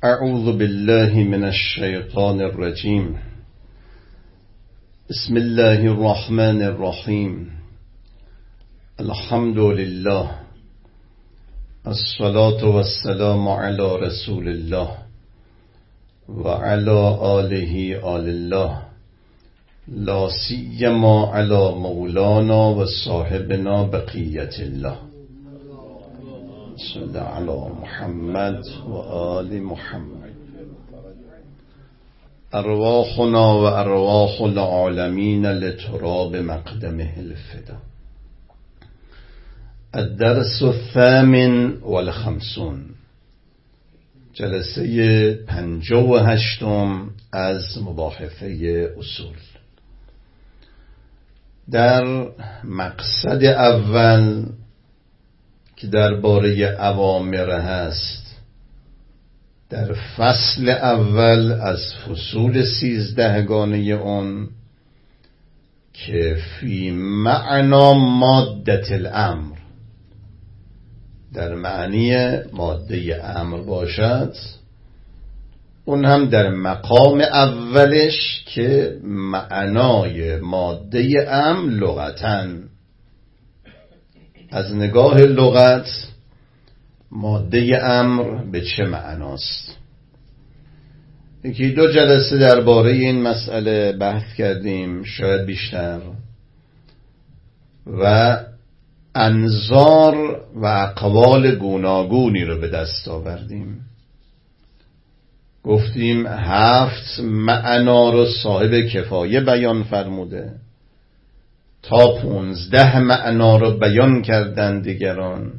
اعوذ بالله من الشیطان الرجیم. بسم الله الرحمن الرحیم. الحمد لله، الصلاة والسلام على رسول الله و علی آله آل الله، لا سیما علی مولانا و صاحبنا بقیت الله. صلی علی محمد و آل محمد. ارواحنا و ارواح العالمین لتراب مقدمه الفدا. الدرس الثامن والخمسون، جلسه 58 از مباحثه اصول. در مقصد اول که درباره اوامر هست، در فصل اول از فصول 13 اون که فی معنا ماده الامر، در معنی ماده امر باشد، اون هم در مقام اولش که معنای ماده امر لغتاً، از نگاه لغت ماده امر به چه معناست. یکی دو جلسه درباره این مسئله بحث کردیم، شاید بیشتر، و انظار و اقوال گوناگونی رو به دست آوردیم. گفتیم 7 معنا رو صاحب کفایه بیان فرموده، تا 15 معنا رو بیان کردن دیگران،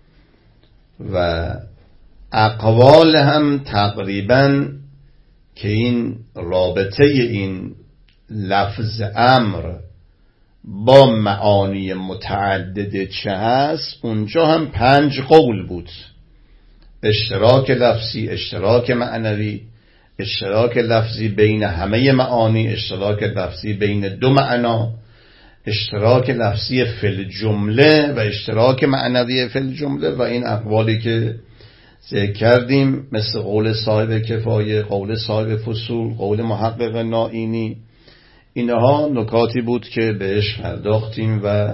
و اقوال هم تقریبا که این رابطه این لفظ امر با معانی متعدد چه هست، اونجا هم 5 قول بود: اشتراک لفظی، اشتراک معنوی، اشتراک لفظی بین همه معانی، اشتراک لفظی بین 2 معنا، اشتراک لفظی فی الجمله و اشتراک معنوی فی الجمله. و این اقوالی که ذکر کردیم مثل قول صاحب کفایه، قول صاحب فصول، قول محقق نائینی، اینها نکاتی بود که بهش پرداختیم و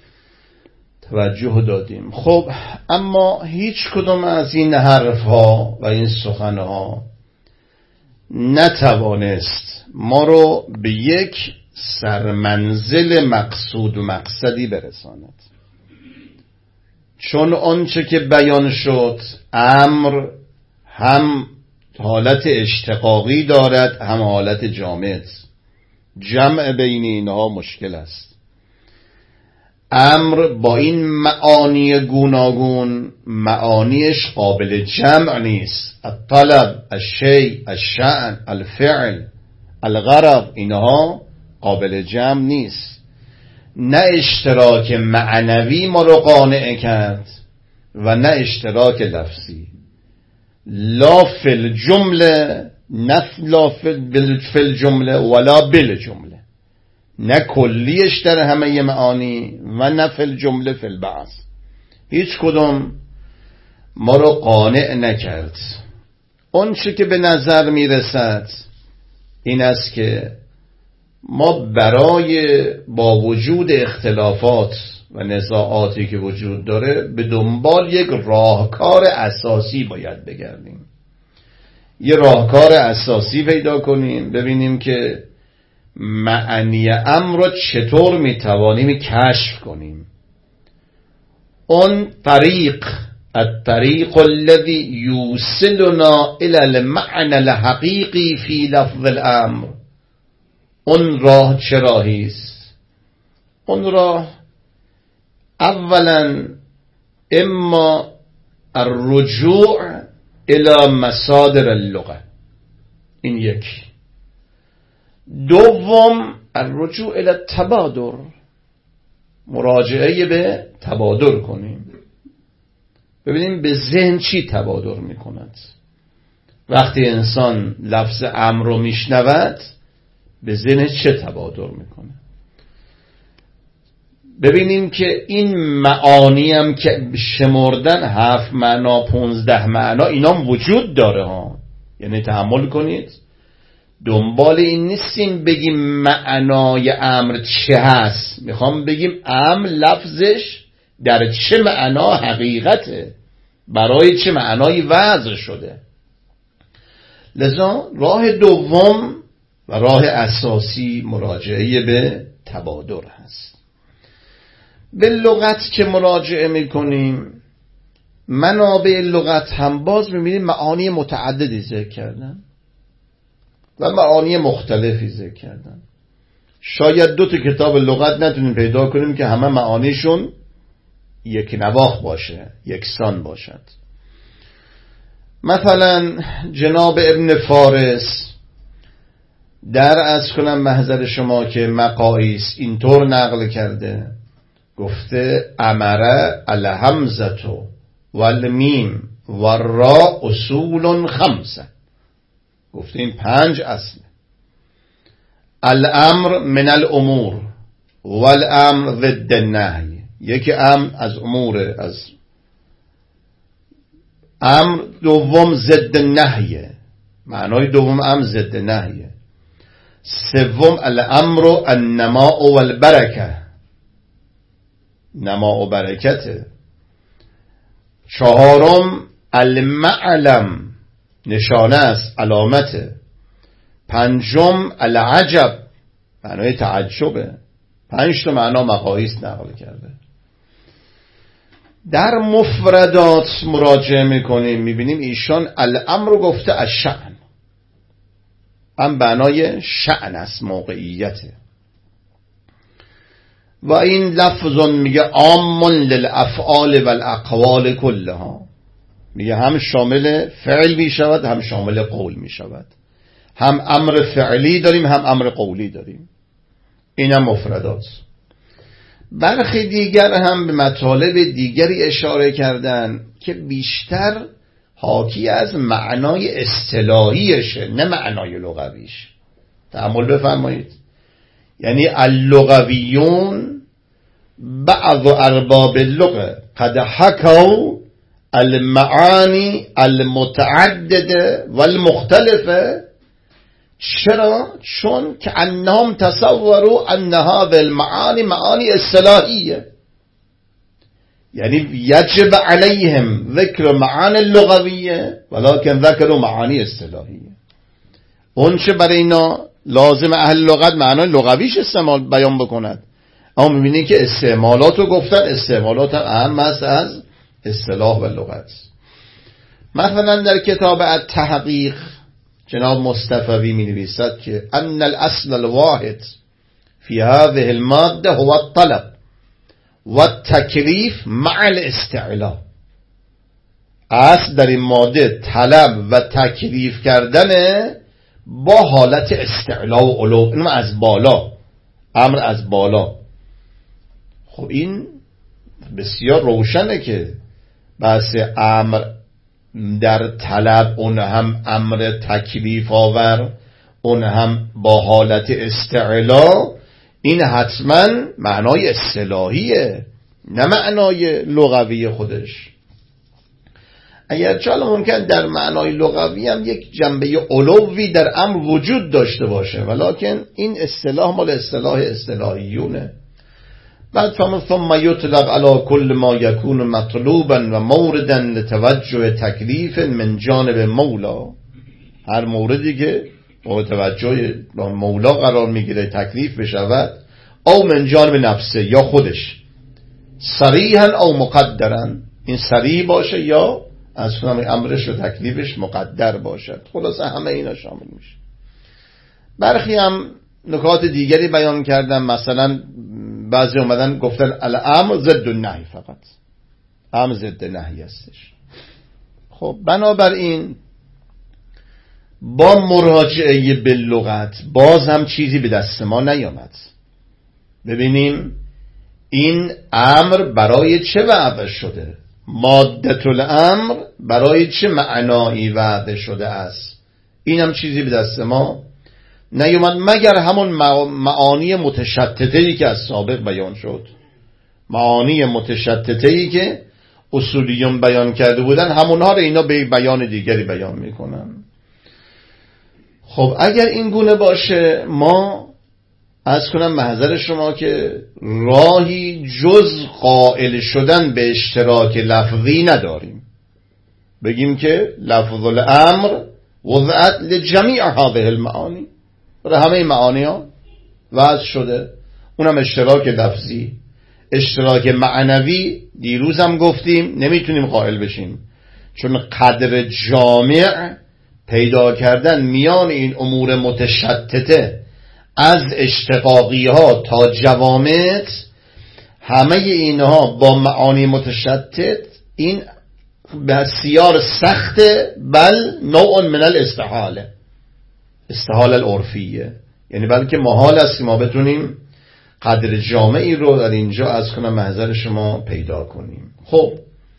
توجه دادیم. خب اما هیچ کدوم از این حرفها و این سخنها نتوانست ما رو به یک سرمنزل مقصود و مقصدی برساند، چون آنچه که بیان شد امر هم حالت اشتقاقی دارد هم حالت جامد. جمع بین اینها مشکل است. امر با این معانی گوناگون معانیش قابل جمع نیست. الطلب، الشیء، الشأن، الفعل، الغرض، اینها قابل جمع نیست. نه اشتراک معنوی ما رو قانع کرد و نه اشتراک لفظی. لا فی الجمله، نه لا فی الجمله ولا بالجمله، نه کلیش در همه معانی و نه فی الجمله فی البعض. هیچ کدوم ما رو قانع نکرد. اون چه که به نظر میرسد این است که ما برای با وجود اختلافات و نزاعاتی که وجود داره به دنبال یک راهکار اساسی باید بگردیم. یه راهکار اساسی پیدا کنیم، ببینیم که معنی امر رو چطور میتوانیم کشف کنیم. اون الطریق الذی یوصلنا الی المعنى الحقیقی فی لفظ الامر. اون راه چه راهی است؟ اون راه اولا اما الرجوع الى مصادر اللغه، این یکی. دوم الرجوع الى التبادر، مراجعه به تبادر کنیم، ببینیم به ذهن چی تبادر میکند. وقتی انسان لفظ امر رو میشنود به ذهن چه تبادر میکنه. ببینیم که این معانی هم که شمردن 7 معنا 15 معنا اینا وجود داره ها. یعنی تحمل کنید، دنبال این نیستیم بگیم معنای امر چه هست، میخوام بگیم امر لفظش در چه معنا حقیقته، برای چه معنایی وضع شده. لذا راه دوم و راه اساسی مراجعه به تبادر هست. به لغت که مراجعه میکنیم، منابع لغت هم باز میبینیم معانی متعددی ذکر کردن و معانی مختلفی ذکر کردن. شاید 2 کتاب لغت نتونیم پیدا کنیم که همه معانیشون یک نواخت باشه، یکسان باشد. مثلا جناب ابن فارس در از کنم محضر شما که مقایس اینطور نقل کرده، گفته امره الهمزتو والمیم والراء اصول 5. گفته این 5 اصل. الامر من الامور والامر ضد النهی. یکی امر از امور، از امر دوم ضد نهیه، معنای دوم امر ضد نهیه. سوم الامر النماء والبرکه، نماء و برکته. چهارم المعلم، نشانه است، علامته. پنجم العجب، معنای تعجبه. 5 تا معنا مقایس نقل کرده. در مفردات مراجعه میکنیم، میبینیم ایشان الامر گفته از شأن، هم معنای شأن است، موقعیته. و این لفظ میگه عام للافعال والاقوال کلها، میگه هم شامل فعل میشود هم شامل قول میشود، هم امر فعلی داریم هم امر قولی داریم. اینم مفردات. برخی دیگر هم به مطالب دیگری اشاره کردن که بیشتر حاکی از معنای اصطلاحیشه، نه معنای لغویش. تأمل بفرمایید. یعنی اللغویون بعض ارباب اللغه قد حکوا المعانی المتعدده والمختلفه. چرا؟ چون که انهم تصوروا ان هذه المعانی معانی اصطلاحیه، یعنی یجب علیهم ذکر معانی اللغویه ولكن ذکروا معانی اصطلاحیه. اون چه برای اینا لازم اهل لغت معنای لغویش استعمال بیان بکند، اما می‌بینی که استعمالاتو گفتن، استعمالات هم اهم است از اصطلاح و لغت. مثلا در کتاب التحقیق جناب مصطفوی می نویسد که ان الاصل الواحد فی هذه الماده هو الطلب والتکلیف مع الاستعلاء. اصل در این ماده طلب و تکلیف کردن با حالت استعلاء و علو، اینم از بالا، امر از بالا. خب این بسیار روشنه که بحث امر در طلب، اون هم امر تکلیف آور، اون هم با حالت استعلا، این حتما معنای اصطلاحیه نه معنای لغوی خودش. اگرچه ممکن در معنای لغوی هم یک جنبه علوی در امر وجود داشته باشه، ولکن این اصطلاح مال اصطلاح اصطلاحیونه. بعد ثم یطلق علی کل ما یکون مطلوبا و موردا لتوجه تکلیف من جانب مولا. هر موردی که توجه مولا قرار میگیره تکلیف بشود، او من جانب نفسه، یا خودش صریحا او مقدرا، این صریح باشه یا اصلا امرش و تکلیفش مقدر باشد. خلاصه همه اینا شامل میشه. برخی هم نکات دیگری بیان کردن، مثلا بعضی اومدن گفتن الامر ضد النهی، فقط امر ضد نهی هستش. خب بنابراین با مراجعه به لغت باز هم چیزی به دست ما نیامد. ببینیم این امر برای چه وضع شده، ماده الامر برای چه معنایی وضع شده است، این هم چیزی به دست ما نیومد مگر همون معانی متشتته‌ای که از سابق بیان شد. معانی متشتته‌ای که اصولیون بیان کرده بودن، همونها رو اینا به بیان دیگری بیان میکنن. خب اگر این گونه باشه، ما عرض کنم محضر شما که راهی جز قائل شدن به اشتراک لفظی نداریم. بگیم که لفظ الامر وضعت لجمیع هذه المعانی، برای همه معانی ها وضع شده، اونم اشتراک لفظی. اشتراک معنوی دیروز هم گفتیم نمیتونیم قائل بشیم، چون قدر جامع پیدا کردن میان این امور متشتته از اشتقاقی ها تا جوامع، همه اینها با معانی متشتت، این بسیار سخته، بل نوع من الاستحاله، استحال العرفیه، یعنی بلکه محال است که ما بتونیم قدر جامعی رو در اینجا از کنم محضر شما پیدا کنیم. خب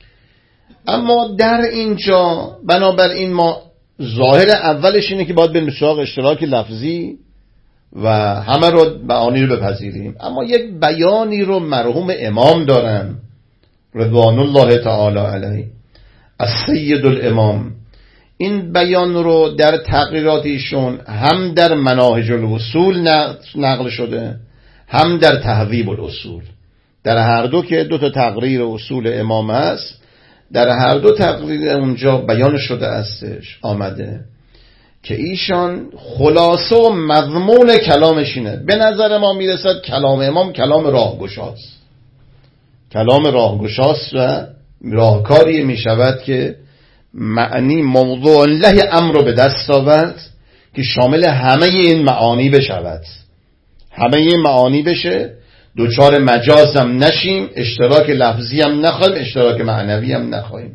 اما در اینجا بنابراین ما ظاهر اولش اینه که باید بریم سراغ اشتراک لفظی و همه رو معانی رو بپذیریم. اما یک بیانی رو مرحوم امام دارن رضوان الله تعالی علیه، السید الامام، این بیان رو در تقریرات ایشون هم در مناهج الوصول نقل شده، هم در تهذیب الاصول. در هر دو که دو تا تقریر اصول امام هست، در هر دو تقریر اونجا بیان شده استش آمده که ایشان خلاصه و مضمون کلامش اینه. به نظر ما میرسد کلام امام کلام راهگشاست، کلام راهگشاست و راهکاری میشود که معنی موضوع له امر رو به دست آورد که شامل همه این معانی بشود، همه این معانی بشه، دوچار مجاز هم نشیم، اشتراک لفظی هم نخواهیم، اشتراک معنوی هم نخواهیم،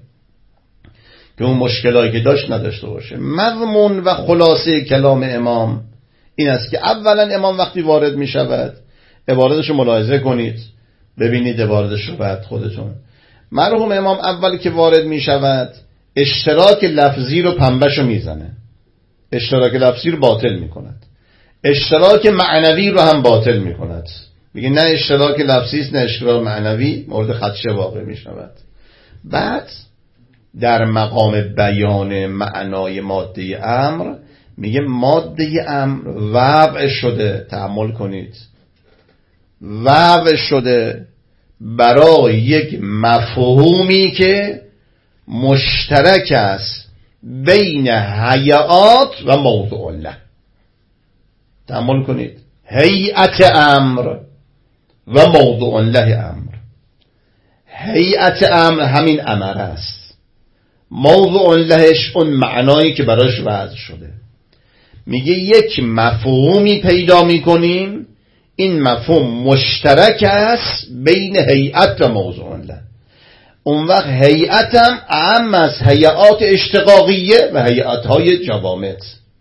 که اون مشکلاتی که داشت نداشته باشه. مضمون و خلاصه کلام امام این است که اولا امام وقتی وارد می شود، عبارتش رو ملاحظه کنید، ببینید عبارتش رو بعد خودتون. مرحوم امام اولی که وارد می شود اشتراک لفظی رو پنبش رو می زنه، اشتراک لفظی رو باطل می کند، اشتراک معنوی رو هم باطل می کند. میگه نه اشتراک لفظی است نه اشتراک معنوی، مورد خدشه واقع می شود. بعد در مقام بیان معنای ماده امر میگه ماده امر وضع شده، تأمل کنید، وضع شده برای یک مفهومی که مشترک است بین هیئات و موضوع له. تأمل کنید، هیئت امر و موضوع له امر. هیئت امر همین امر است، موضوع لهش اون معنایی که براش وضع شده. میگه یک مفهومی پیدا میکنیم، این مفهوم مشترک است بین هیئت و موضوع له. اون وقت هیئت هم اعم از هیئات اشتقاقیه و هیئت های جوامد،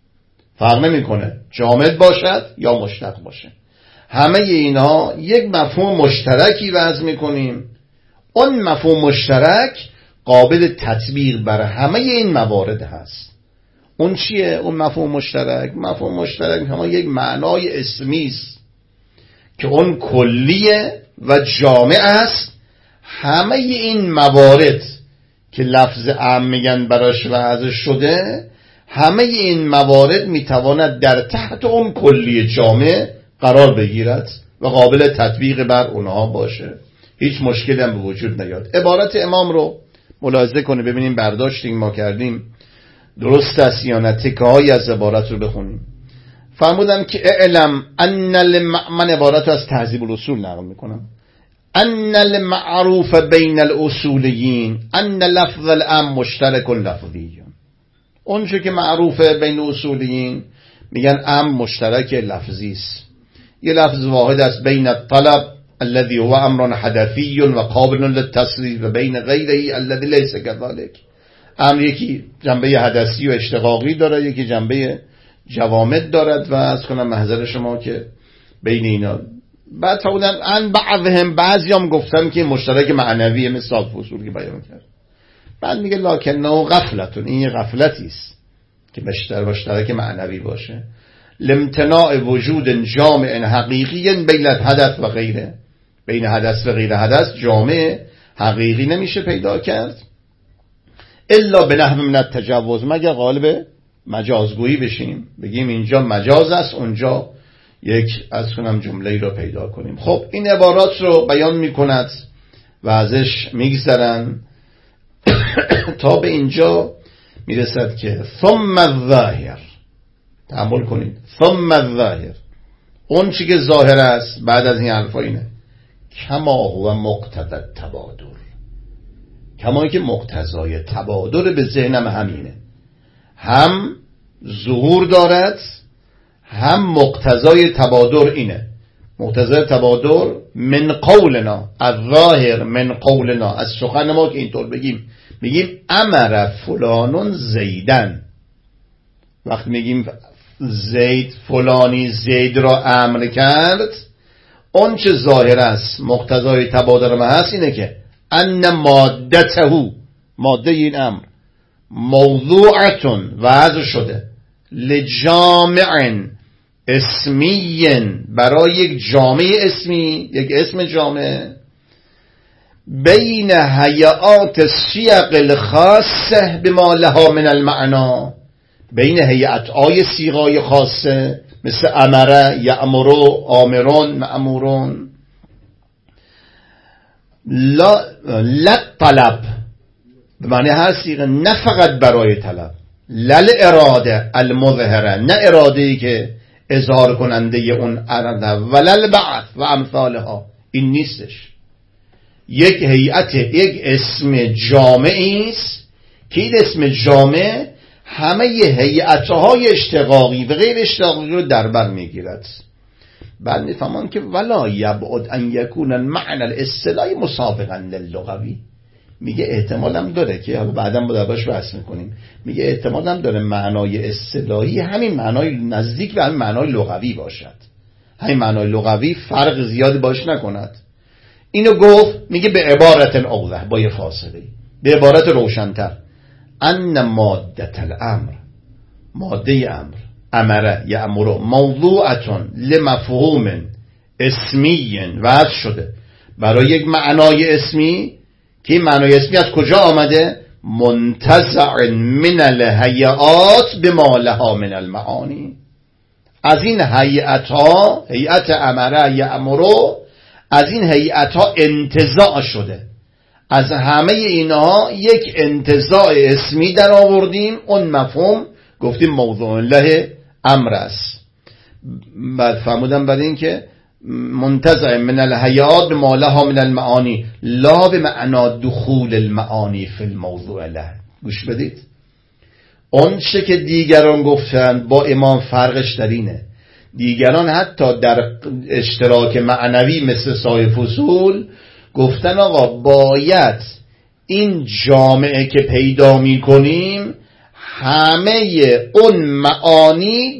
فرق نمیکنه جامد باشد یا مشتق باشه، همه اینها یک مفهوم مشترکی وضع میکنیم. اون مفهوم مشترک قابل تطبیق بر همه این موارد هست. اون چیه اون مفهوم مشترک؟ مفهوم مشترک همه یک معنای اسمی است که اون کلیه و جامع است. همه این موارد که لفظ عام میگن براش وضع شده، همه این موارد میتواند در تحت اون کلیه جامع قرار بگیرد و قابل تطبیق بر اونها باشه، هیچ مشکلی هم به وجود نیاد. عبارت امام رو ملاحظه کنه ببینیم برداشتی ما کردیم درست است یا نه. تکه های از عبارت رو بخونیم. فرمودن که اعلم ان من عبارت رو از تهذیب الاصول نقل میکنم. ان المعروف بین الاصولیین ان لفظ الام مشترک لفظی. اونچه که معروفه بین اصولیین میگن ام مشترک لفظی است، یه لفظ واحد است بین الطلب الذي هو امر حدثی و قابل للتصریف و بین غیره الذي ليس كذلك. امر یکی جنبه حدثی و اشتقاقی داره، یکی جنبه جوامد دارد و از کنم محضر شما که بین اینا. بعد فرمودن ان بعضهم، بعضیام گفتن که مشترک معنویه مثل فصول که بیان کرد. بعد میگه لکنه غفلتون، این یه غفلتی است که مشترک معنوی باشه. لامتناع وجود جامع حقیقی بین حدث و غیره، بین حدث و غیر حدث جامع حقیقی نمیشه پیدا کرد الا به نحو من التجاوز، مگر قالب مجازگویی بشیم، بگیم اینجا مجاز است، اونجا یک از کنم جمله‌ای رو پیدا کنیم. خب این عبارات رو بیان میکند و ازش میگذرن تا به اینجا میرسد که ثم الظاهر، تأمل کنید، ثم الظاهر، اون چی که ظاهر است بعد از این حرفا اینه کما هو مقتضی التبادر، کما که مقتضای تبادر به ذهنم همینه، هم ظهور دارد هم مقتضای تبادر اینه. مقتضای تبادر من قولنا، الظاهر من قولنا، از سخن ما که اینطور میگیم امر فلان زیدن، وقتی میگیم زید فلانی زید را امر کرد، اون چه ظاهر است مقتضای تبادر ما هست اینه که ان مادته، ماده این امر موضوعتون وضع شده لجامع اسمی، برای یک جامعه اسمی، یک اسم جامع، بین هیئات السیاق الخاصه بما لها من المعنا، بین هیئت‌های صیغای خاصه مثل امره، یأمرو، آمرون، مأمورون، لا طلب به معنی هر صیغه، نه فقط برای طلب، لل اراده المظهره، نه اراده‌ای که اظهار کننده اون اراده، ولل بعث و امثالها، این نیستش. یک هیئت، یک اسم جامعی است که این اسم جامع همه هیئت‌های اشتقاقی و غیر اشتقاقی رو در بر میگیرد. بعد میفهمن که ولا یبعد ان یکون المعنى الاصطلاحی مسابقا للغوی، میگه احتمالم داره که حالا بعداً دربارش بحث میکنیم، میگه احتمالم داره معنای اصطلاحی همین معنای نزدیک به همین معنای لغوی باشد، همین معنای لغوی فرق زیادی باش نکند. اینو گفت، میگه به عبارت اوضح، با یه فاصله، به عبارت روشن‌تر، ان ماده الامر، ماده امر، امره یأمر، موضوعتون لمفهوم اسمی، وضع شده برای یک معنای اسمی که این معنای اسمی از کجا آمده؟ منتزع من الهیئات بما لها من المعانی، از این هیئت‌ها، هیئت امره یأمرو، از این هیئت‌ها انتزاع شده، از همه اینها یک انتزاع اسمی در آوردیم، اون مفهوم گفتیم موضوع له امر است. بعد فرمودم بعد این که منتزع من الهیئات بما لها من المعانی، لا به معنا دخول المعانی فی الموضوع له. گوش بدید، اون چه که دیگران گفتن با امام فرقش در اینه، دیگران حتی در اشتراک معنوی مثل صاحب فصول گفتن آقا باید این جامعه که پیدا می کنیم همه اون معانی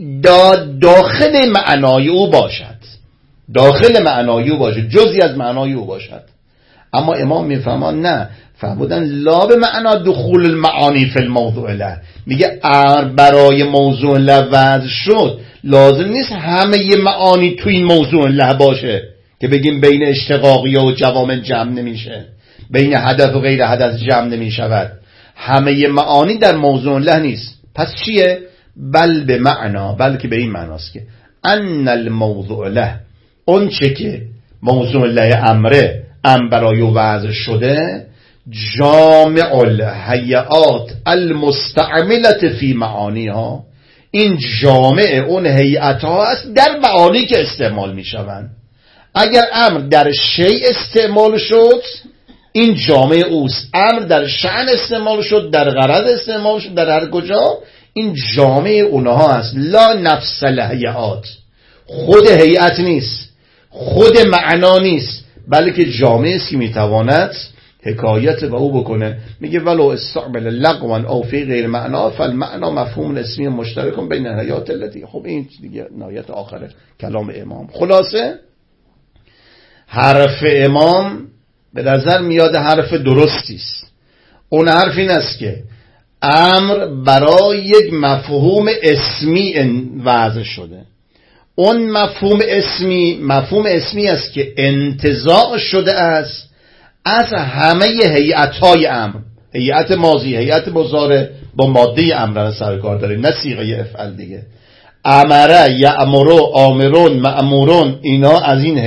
داخل معنای او باشد، داخل معنای او باشد، جزئی از معنای او باشد. اما امام میفهمان نه، فرمودن لا به معنا دخول المعانی فی الموضوع له، میگه برای موضوع له وضع شد، لازم نیست همه معانی تو این موضوع له باشه که بگیم بین اشتقاقی و جوامع جمع نمیشه، بین حدث و غیر حدث جمع نمیشود، همه معانی در موضوع له نیست. پس چیه؟ بل به معنا، بلکه به این معناست که ان الموضوع له، اون چه که موضوع له امره، برای وضع شده، جامع الهیئات المستعملة فی معانیها، این جامع اون هیئت ها است در معانی که استعمال می شوند. اگر امر در شیء استعمال شد این جامع اوست، امر در شأن استعمال شد، در غرض استعمال شد، در هر کجا این جامع اونها است. لا نفس الهیئات، خود هیئت نیست، خود معنا نیست، بلکه جامع است که میتواند حکایت به او بکنه. میگه ولو استعمل لغوا او فی غیر معنا فالمعنا مفهوم اسمی مشترک بین الهیات التي. خب این دیگه نهایت آخر کلام امام. خلاصه حرف امام به نظر میاد حرف درستی است. اون حرف این است که امر برای یک مفهوم اسمی وضع شده. اون مفهوم اسمی است که انتزاع شده است از همه هیئت‌های امر، هیئت ماضی، هیئت مضارع با ماده امرن سرکار داره، نه صیغه افعل دیگه. امره، یأمرو، آمرون، مأمورون، اینا از این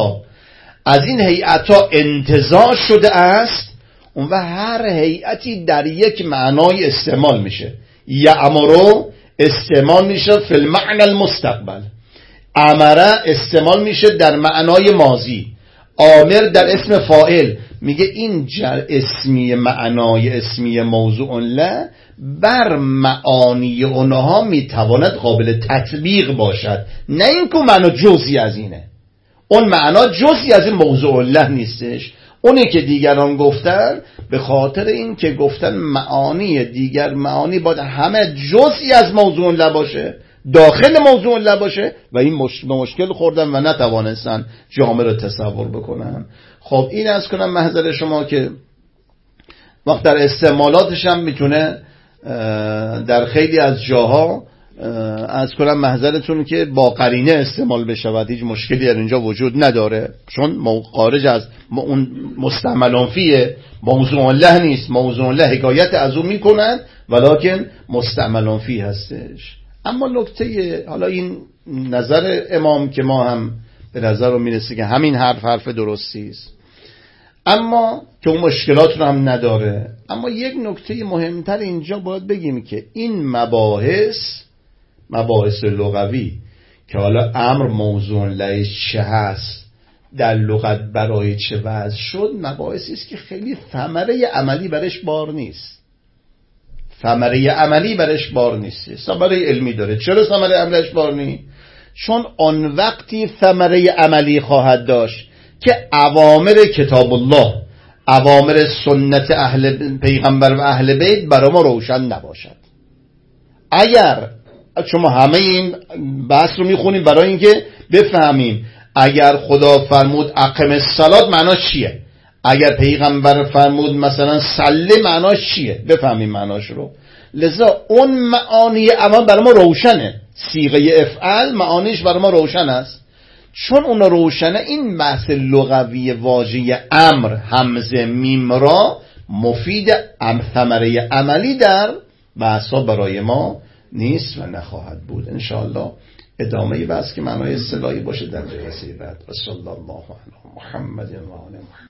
هیئت ها انتزاع شده است. اون و هر هیئتی در یک معنای استعمال میشه. یأمرو استعمال میشه فی المعنى المستقبل، امره استعمال میشه در معنای ماضی، آمر در اسم فاعل. میگه این اسمی معنای اسمی موضوع له بر معانی اونها میتواند قابل تطبیق باشد، نه اینکه معنا جزئی از اینه. اون معنا جزئی از این موضوع له نیستش. اونی که دیگران گفتن به خاطر این که گفتن معانی دیگر معانی باید همه جزئی از موضوع له باشه، داخل موضوع له باشه، و این به مشکل خوردن و نتوانستن جامعه رو تصور بکنن. خب این از کنم محضر شما که وقت در استعمالاتش هم میتونه در خیلی از جاها از کنم محضرتون که با قرینه استعمال بشود، هیچ مشکلی در اینجا وجود نداره، چون خارج از اون مستعملان فیه، موضوع له نیست. موضوع له حکایت از اون میکنن ولکن مستعملان فی هستش. اما نکته، حالا این نظر امام که ما هم به نظر رو میرسه که همین حرف درستی است، اما که اون مشکلات رو هم نداره. اما یک نکته مهمتر اینجا باید بگیم که این مباحث لغوی که حالا امر موضوع له چه هست، در لغت برای چه وضع شد، مباحثی است که خیلی ثمره عملی برش بار نیست. ثمره علمی داره. چرا ثمره عملیش بار نیست؟ چون آن وقتی ثمره عملی خواهد داشت که اوامر کتاب الله، اوامر سنت اهل پیغمبر و اهل بیت برای ما روشن نباشد. اگر شما همه این بحث رو میخونیم برای اینکه بفهمیم اگر خدا فرمود اقم الصلاة معناش چیه، اگر پیغمبر فرمود مثلا صلی معناش چیه، بفهمیم معناش رو. لذا اون معانی اما برای ما روشنه، صیغه افعال معانیش برای ما روشن است. چون اون روشنه، این بحث لغوی واژه امر همزه میم را مفید ثمره عملی در بحثا برای ما نیست و نخواهد بود. انشاءالله ادامه بحث که معنای اصطلاحی باشه در جلسه بعد. صلی الله علی محمد و آل محمد.